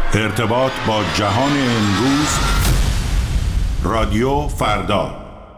ارتباط با جهان امروز، رادیو فردا.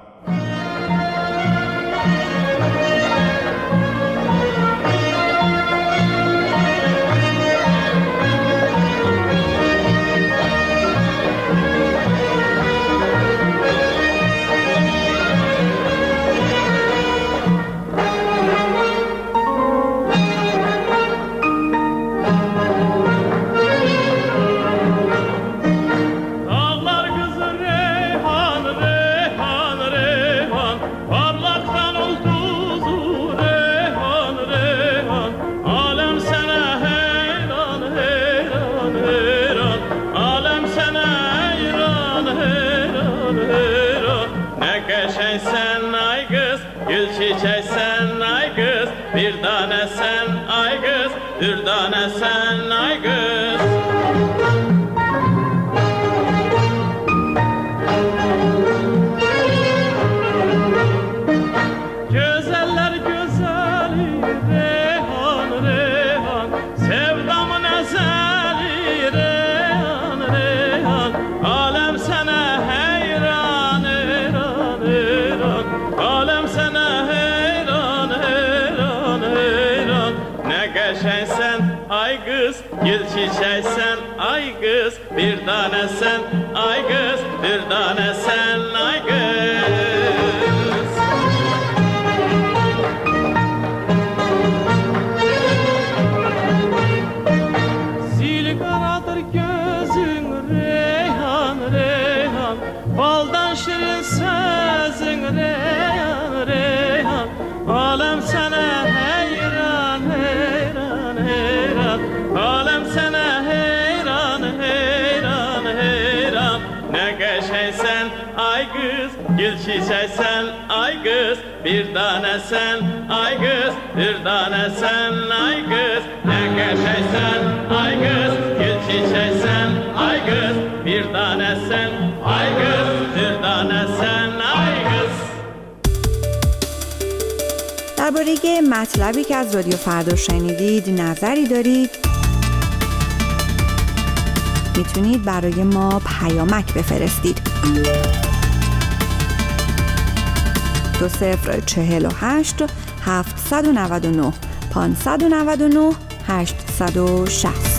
Bir tane sen ay kız, bir tane sen ay kız. Zil karadır gözün reyhan reyhan, baldan şirin sözün reyhan reyhan. Alem sana heyran heyran heyran, alem sana heyran heyran heyran. Ne geçeysen ay kız, gül çiçeksen ay kız, bir tane sen ay kız, bir tane sen ay kız. Ne geçeysen ay kız, gül çiçeksen ay kız, bir tane sen ay kız, bir tane sen ay kız. درباره مطلبی که از رادیو فردا شنیدید نظری دارید، میتونید برای ما پیامک بفرستید. 2048 799 599 860.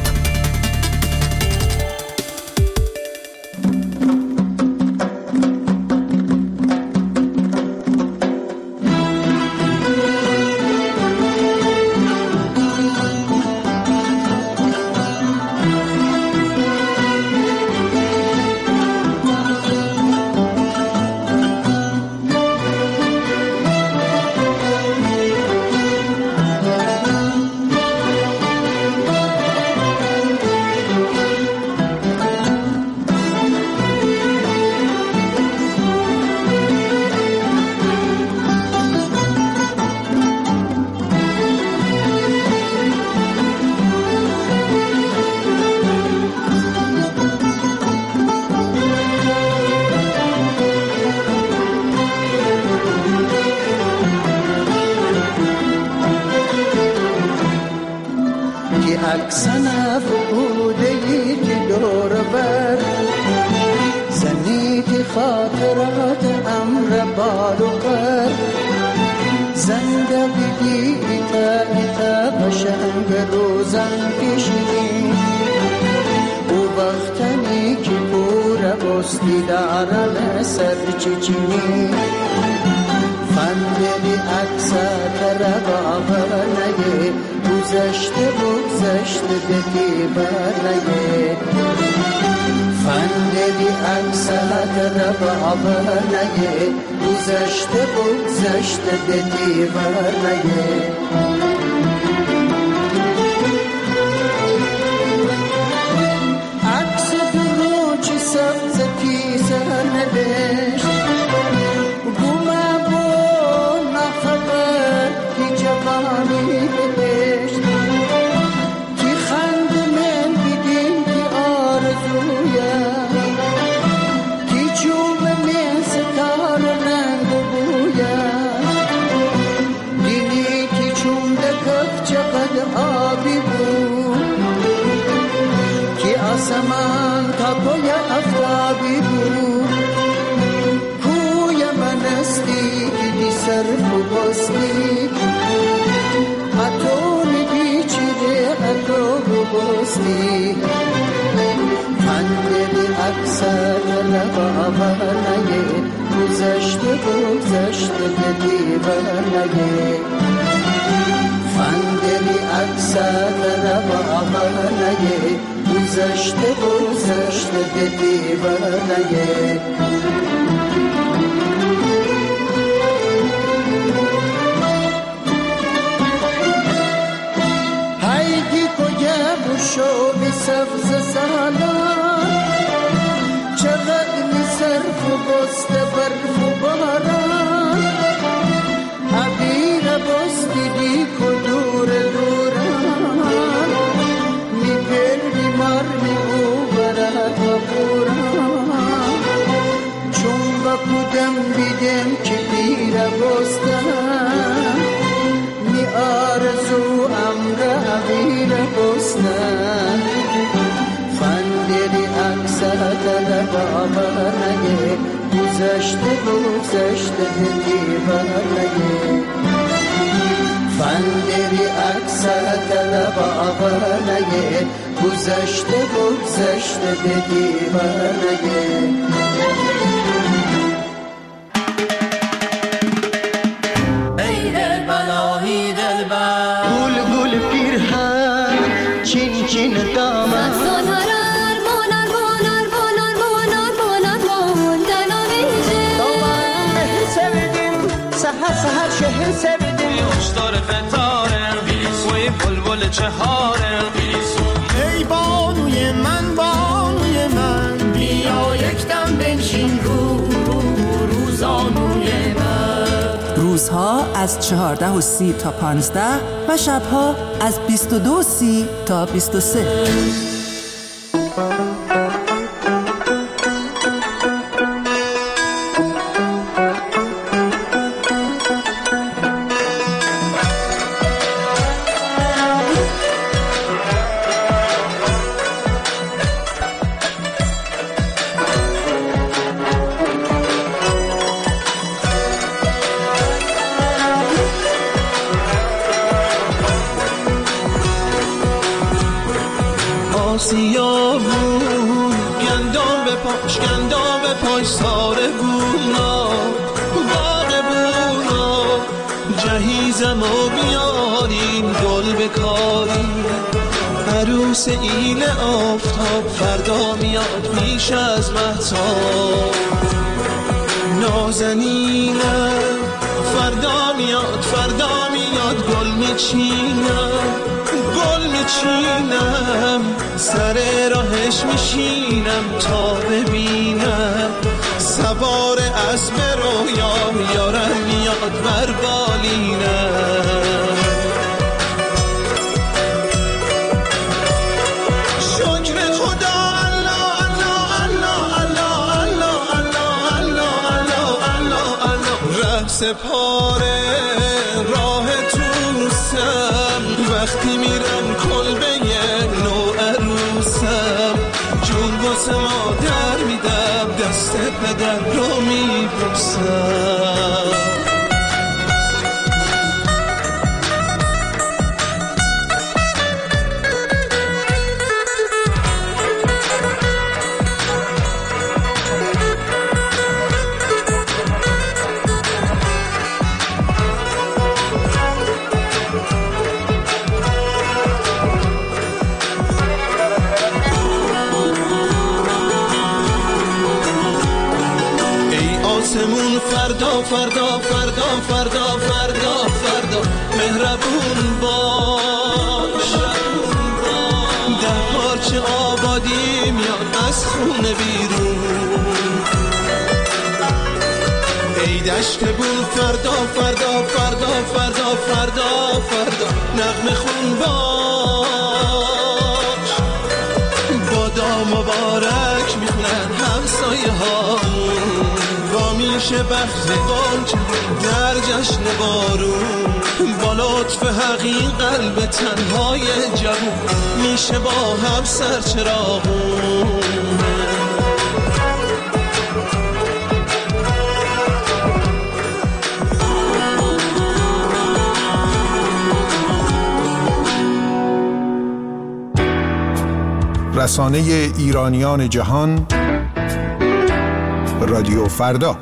اکسن فقودهی که دور بر زنی که خاطرات امر بال و قر زندگی ایتا بشنگ روزن کشیدی او وقتنی که پور بستی دارن سر چچینی فندلی اکسا باور نگه گذشته دتی برنگه فندلی اکسا باور نگه گذشته دتی برنگه عکس درو چی سبز کیسه نبشت چون سمن تا پای افتابی بود کوی من استی دیدی صرف و باستی اتونی بیچیده اتو و باستی فندلی اکثر لبابانه گذشته به دیوانه فندلی اکثر لبابانه گذشته به دیوانه هایدی کجا بشو بی سبز سالان چقدر می صرف و بسته برف و باران عبیر بستی دی کدور دوران می پر بیمار می او برد و بوران چون با کدم بیدم که پیر بستن می آرزو امر عبیر بستن فندلی اکثر لبابانه گذشته به دیوانه فندلی اکثر لبابانه گذشته به دیوانه ای دلبلایی دلبر گل پیرهن چین چین دامن سهر شهر سبیدیم هشدار فتاره وی بلبل چهاره ای بانوی من بیا یک دم بنشین روزانوی من روزها از 14:30 تا 15 و شبها از 22:30 تا 23. آسیابون گندام به پاش ساره بونا باغ بونا جهیزم و بیارین گل بکارین عروس ایل آفتاب فردا میاد پیش از مهتاب نازنینم فردا میاد گل میچینم سر راهش میشینم تا ببینم سوار اسب رویام یارم میاد بر بالینم شکر خدا الله الله الله الله الله الله الله الله ره سپاره راه توسم وقتی میرم کلبه نو عروسم جون واسه مادر میدم دست پدر رو میبوسم آسمون فردا فردا فردا فردا فردا فردا مهربون باش ده پارچه آبادی میاد از خونه بیرون ای دشت بون فردا فردا فردا فردا فردا فردا نغمه خون باش بادا مبارک میخونن همسایه هامون وامی میشه بختگان در جشن بارون، با لطف حقیق قلب تنهای جوون میشه با هم سرچراغون. رسانه ایرانیان جهان، رادیو فردا.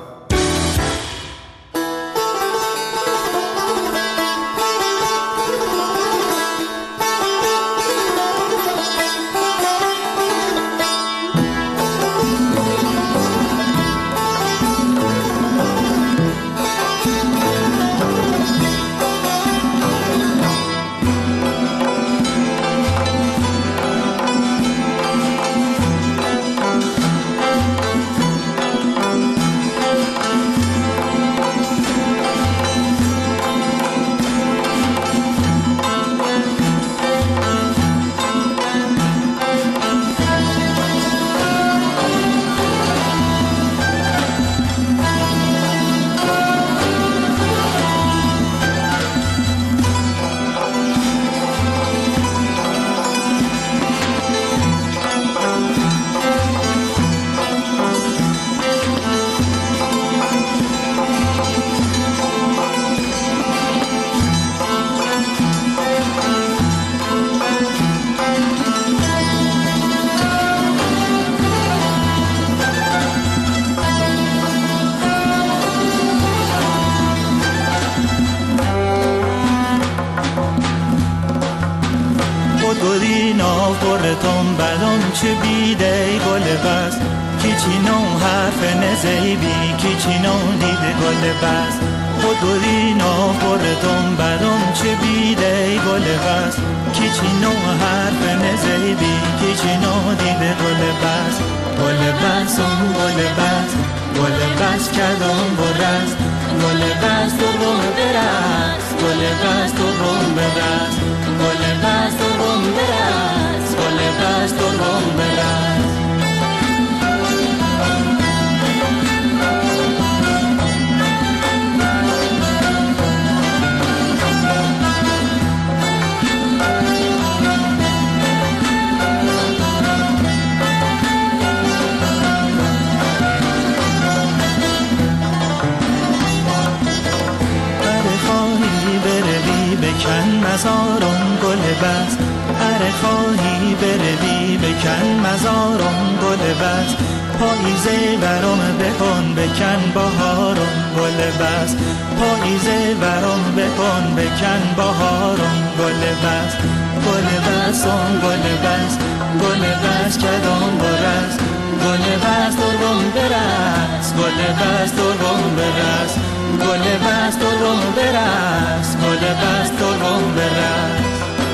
چه بیده گل بس کیچینو حرف نزیبی کیچینو دیده گل بس خودورینو بردم برام چه بیده گل بس کیچینو حرف نزیبی کیچینو دیده گل بس گل بس گل بس کدام برست گل بس تو روم برست گل بس تو روم برست گل بس تو روم برست گل بس تو روم برست. بکن مزارم گل بست اره خواهی بروی بکن مزارم گل بست پاییزه برام بکن بکن بهارم گل بست پاییزه برام بکن بکن بهارم گل بست گل بستم گل بست گل بست کدام برست گل بست و روم برست گل بست و روم برست گل بست و روم برست گل بست و روم برست.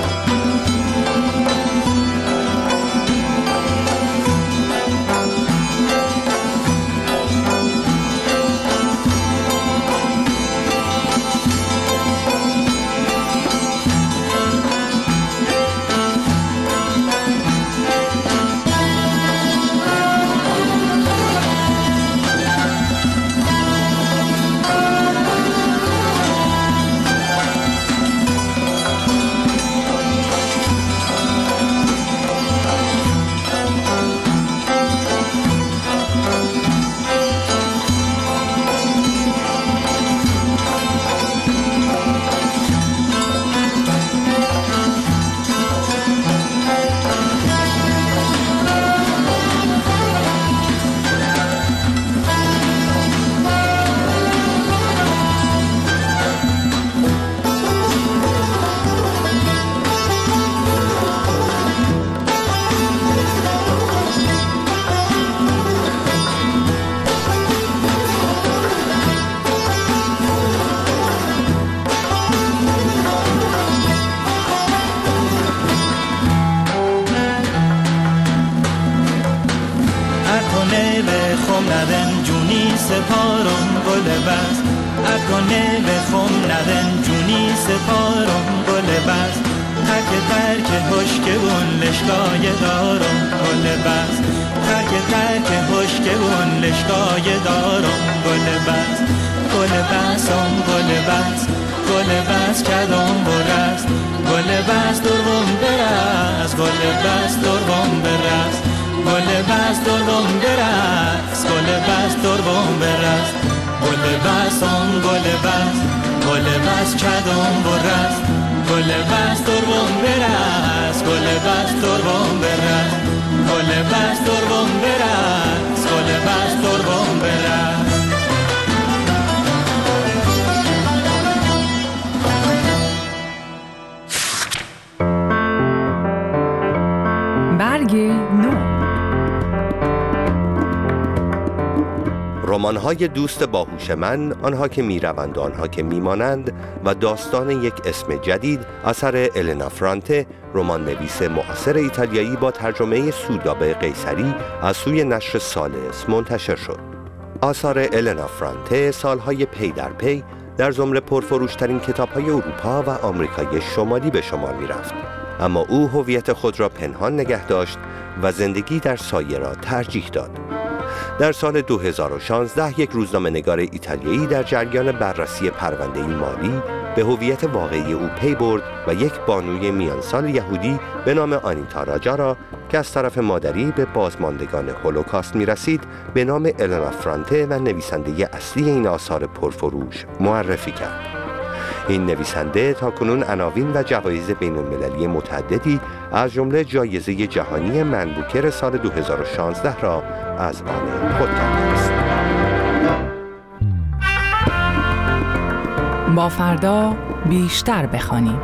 سپارم گل بست اکنه به خم ندن جونی سپارم گل بست ترک هشکبون لشگای دارم گل بست ترک هشکبون لشگای دارم گل بست بست دربم برست گل بست آن گل بست گل بست کدام برست گل بست دربم برست گل بست دربم برست گل بست دربم برست گل بست دربم برست. برگ نو. رمان‌های دوست باهوش من، آنها که می‌روند و آنها که می‌مانند و داستان یک اسم جدید، اثر النا فرانته، رمان نویس معاصر ایتالیایی با ترجمه سودابه قیصری از سوی نشر سالس منتشر شد. آثار النا فرانته سالهای پی در پی در زمره پرفروشترین کتاب‌های اروپا و آمریکای شمالی به شمار می‌رفت. اما او هویت خود را پنهان نگه داشت و زندگی در سایه را ترجیح داد. در سال 2016 یک روزنامه‌نگار ایتالیایی در جریان بررسی پرونده مالی به هویت واقعی او پی برد و یک بانوی میانسال یهودی به نام آنیتا راجا را که از طرف مادری به بازماندگان هولوکاست می‌رسید به نام النا فرانته و نویسنده اصلی این آثار پرفروش معرفی کرد. این نویسنده تاکنون عناوین و جوایز بین‌المللی متعددی از جمله جایزه جهانی من بوکر سال 2016 را از آن خود کرده است. با فردا بیشتر بخوانیم.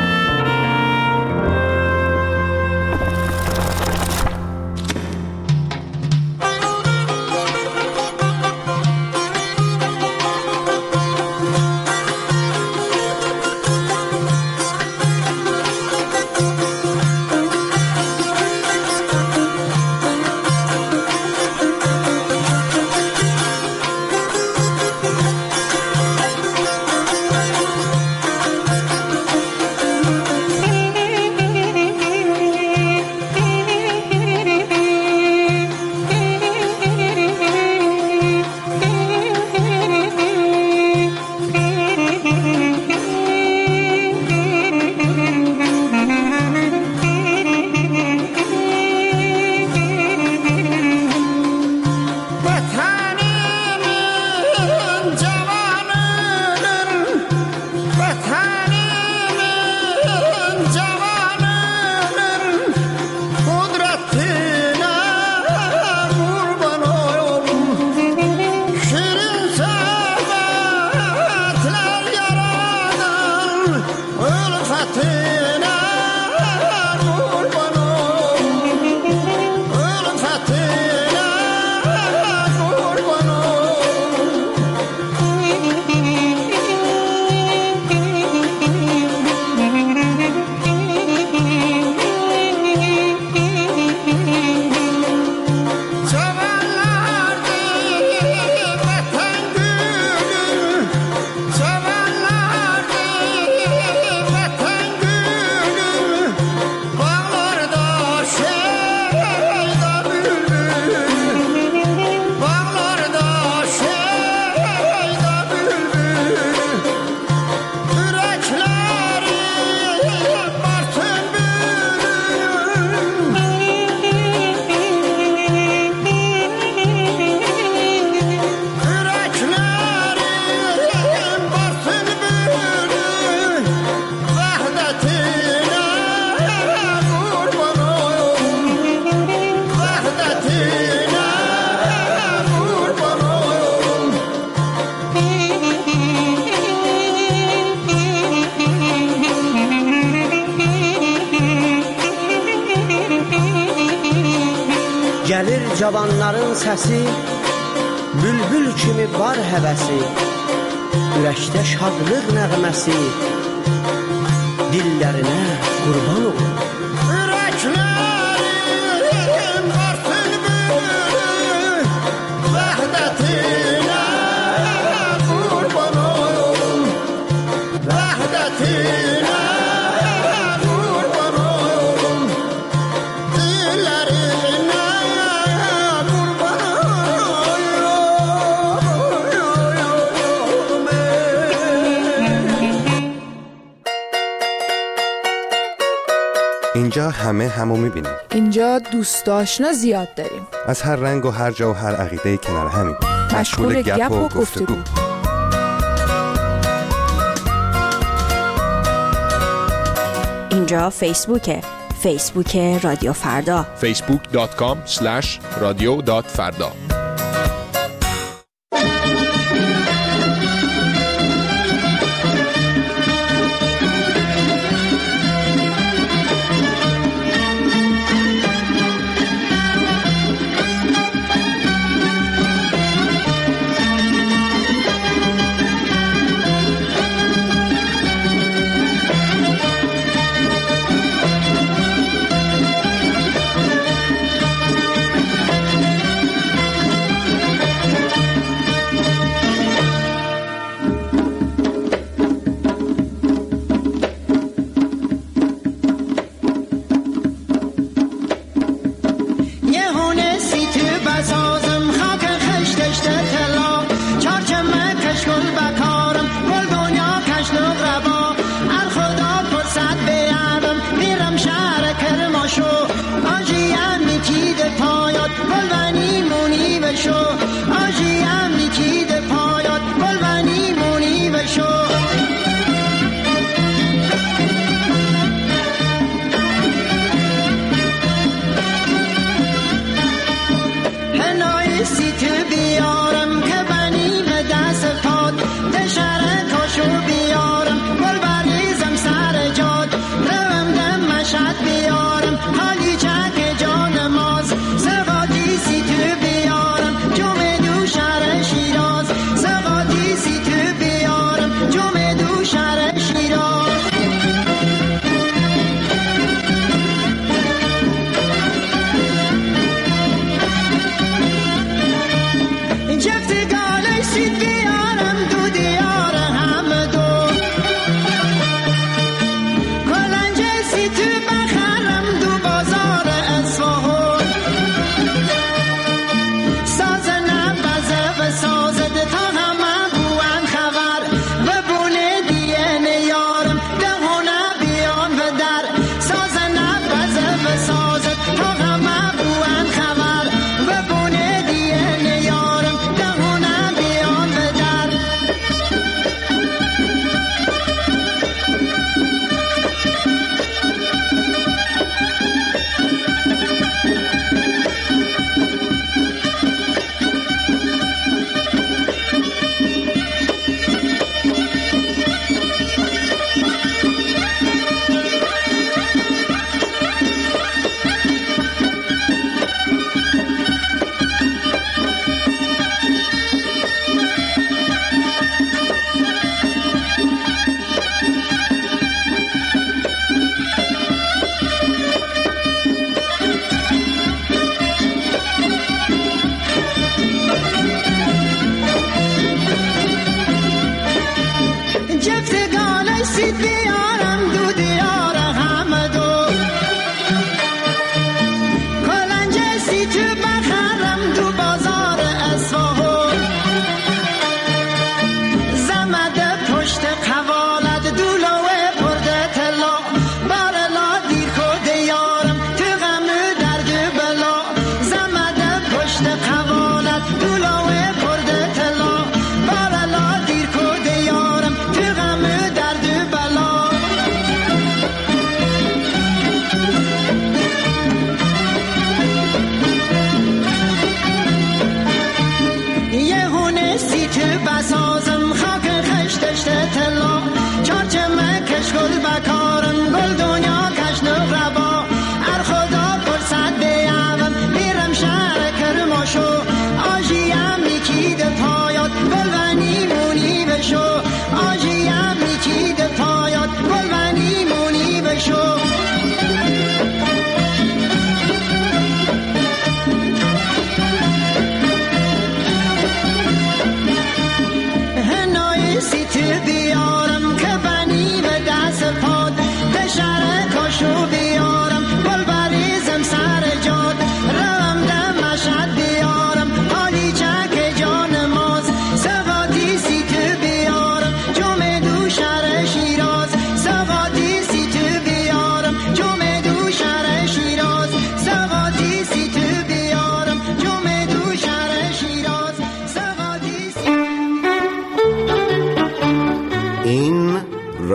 Gəlir cavanların səsi, bülbül kimi var həvəsi, ürəkdə şadlıq nəğməsi, dillərinə qurban olur. Ürəklərim varsın bülbül, vəhdətinə qurban olur, vəhdətinə. اینجا همه همو میبینیم. اینجا دوست آشنا زیاد داریم. از هر رنگ و هر جا و هر عقیده کنار همیم. مشغول گپ و گفتگو. اینجا فیسبوکه. فیسبوک رادیو فردا. facebook.com/radio.farda.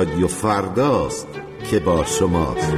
رادیو فرداست که با شماست.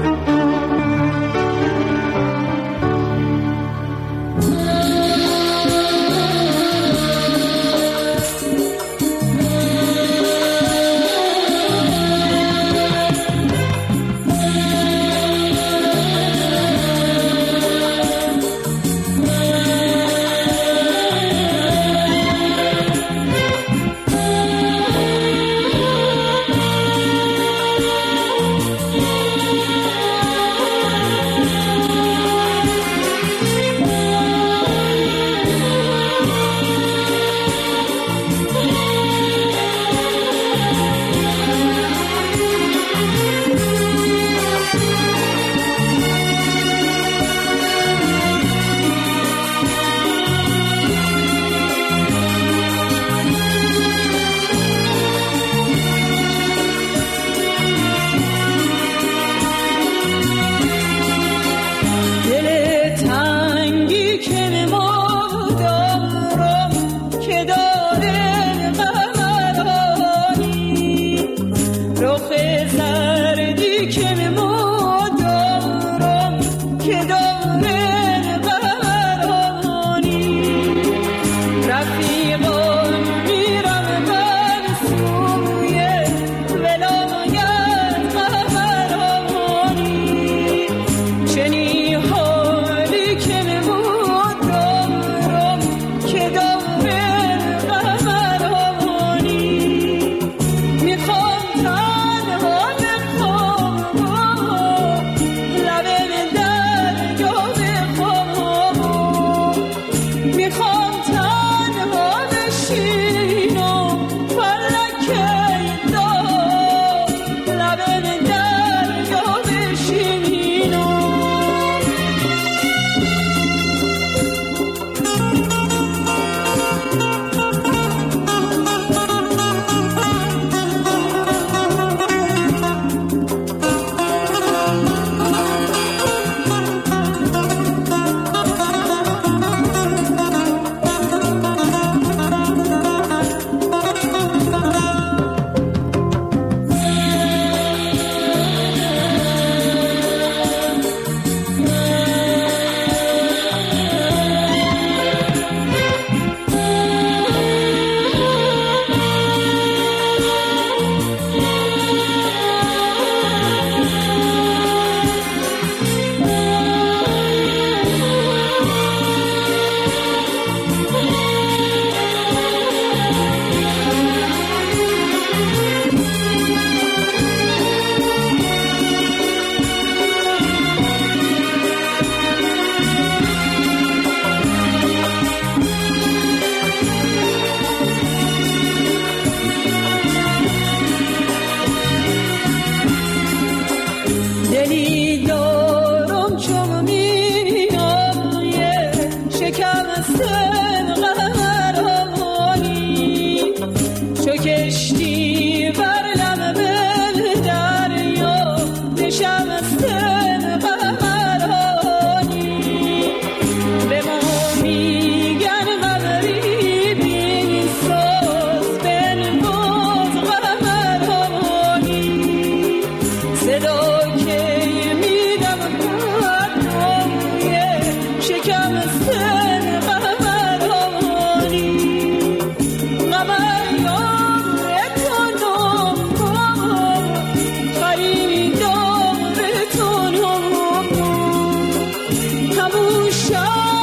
Show